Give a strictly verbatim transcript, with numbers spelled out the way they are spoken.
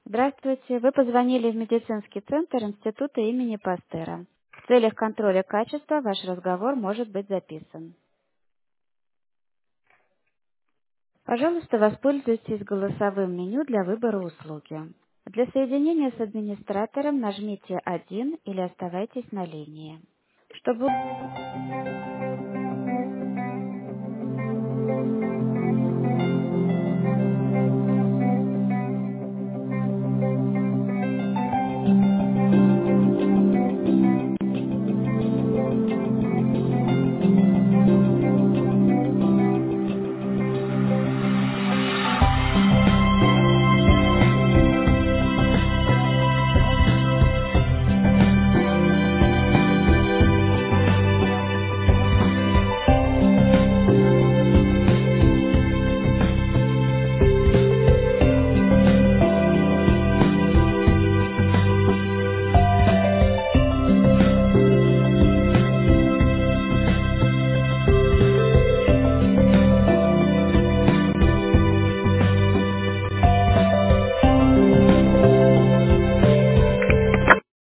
Здравствуйте. Вы позвонили в медицинский центр Института имени Пастера. В целях контроля качества ваш разговор может быть записан. Пожалуйста, воспользуйтесь голосовым меню для выбора услуги. Для соединения с администратором нажмите один или оставайтесь на линии. Чтобы